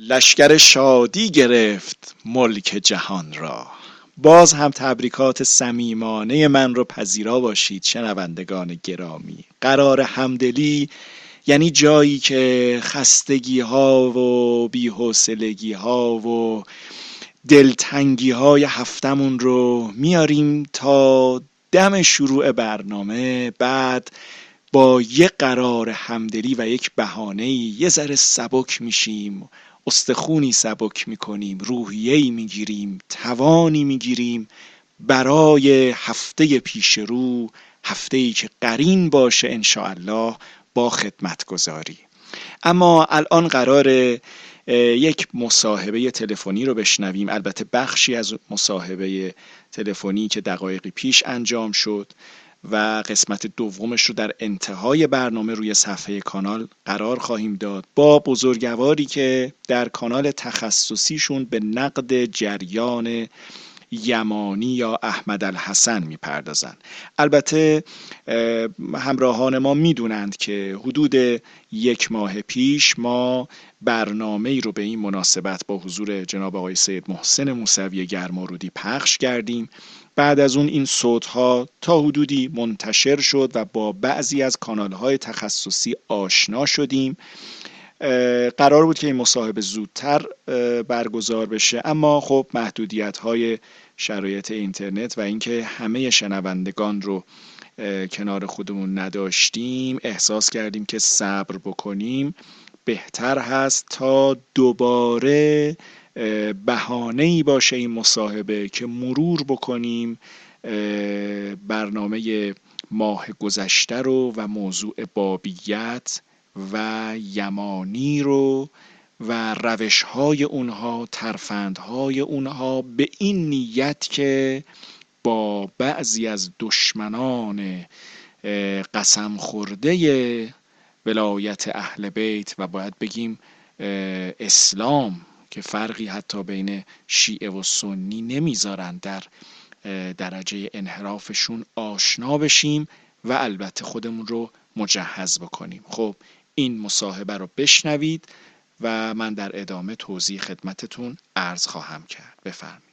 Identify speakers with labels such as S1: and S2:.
S1: لشکر شادی گرفت ملک جهان را. باز هم تبریکات صمیمانه من رو پذیرا باشید شنوندگان گرامی. قرار همدلی یعنی جایی که خستگی ها و بی‌حوصلگی ها و دلتنگی های هفتمون رو میاریم تا دم شروع برنامه، بعد با یک قرار همدلی و یک بهانه‌ای یه ذره سبک میشیم، استخونی سبک میکنیم، روحیه‌ای میگیریم، توانی میگیریم برای هفته پیش رو، هفته‌ای که قرین باشه انشاءالله با خدمتگزاری. اما الان قراره یک مصاحبه تلفنی رو بشنویم، البته بخشی از مصاحبه تلفنی که دقایقی پیش انجام شد و قسمت دومش رو در انتهای برنامه روی صفحه کانال قرار خواهیم داد با بزرگواری که در کانال تخصصیشون به نقد جریان یمانی یا احمد الحسن میپردازن. البته همراهان ما میدونند که حدود 1 ماه پیش ما برنامه‌ای رو به این مناسبت با حضور جناب آقای سید محسن موسوی گرمارودی پخش کردیم. بعد از اون این صوت‌ها تا حدودی منتشر شد و با بعضی از کانال‌های تخصصی آشنا شدیم. قرار بود که این مصاحبه زودتر برگزار بشه، اما خب محدودیت‌های شرایط اینترنت و اینکه همه شنوندگان رو کنار خودمون نداشتیم، احساس کردیم که صبر بکنیم بهتر هست تا دوباره بهانه‌ای باشه این مصاحبه که مرور بکنیم برنامه ماه گذشته رو و موضوع بابیت و یمانی رو و روش‌های اونها، ترفندهای اونها، به این نیت که با بعضی از دشمنان قسم خورده ولایت اهل بیت و باید بگیم اسلام که فرقی حتی بین شیعه و سنی نمیذارن در درجه انحرافشون آشنا بشیم و البته خودمون رو مجهز بکنیم. خب این مصاحبه رو بشنوید و من در ادامه توضیح خدمتتون عرض خواهم کرد. بفرمایید.